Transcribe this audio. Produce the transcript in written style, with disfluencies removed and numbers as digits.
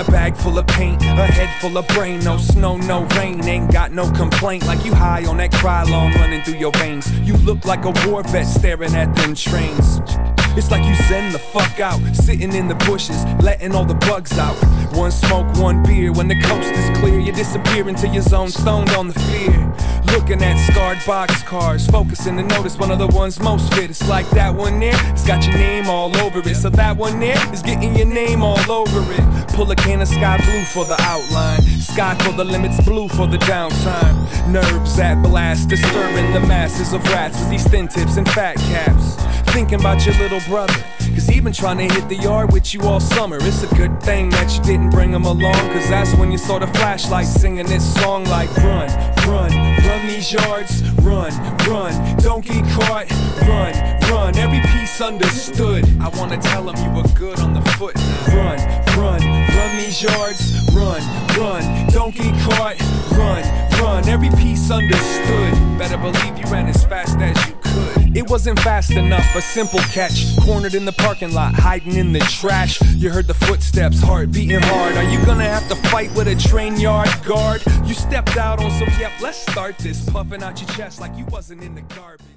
a bag full of paint, a head full of brain. No snow, no rain, ain't got no complaint. Like you high on that Krylon running through your veins. You look like a war vet staring at them trains. It's like you zen the fuck out, sitting in the bushes, letting all the bugs out. One smoke, one beer, when the coast is clear, you disappear into your zone, stoned on the fear. Looking at scarred boxcars, focusing to notice one of the ones most fit. It's like that one there, it's got your name all over it. So that one there is getting your name all over it. Pull a can of sky blue for the outline, sky for the limits, blue for the downtime. Nerves at blast, disturbing the masses of rats with these thin tips and fat caps. Thinking about your little brother, cause he been trying to hit the yard with you all summer. It's a good thing that you didn't bring him along, cause that's when you saw the flashlight singing this song like run, run, run these yards, run, run, don't get caught, run, run, every piece understood. I wanna tell him you were good on the foot now. Run, run, run these yards, run, run, don't get caught, run, run, every piece understood. Better believe you ran as fast as you could. It wasn't fast enough, a simple catch. Cornered in the parking lot, hiding in the trash. You heard the footsteps, heart beating hard. Are you gonna have to fight with a train yard guard? You stepped out on some, yep, let's start this. Puffing out your chest like you wasn't in the garbage.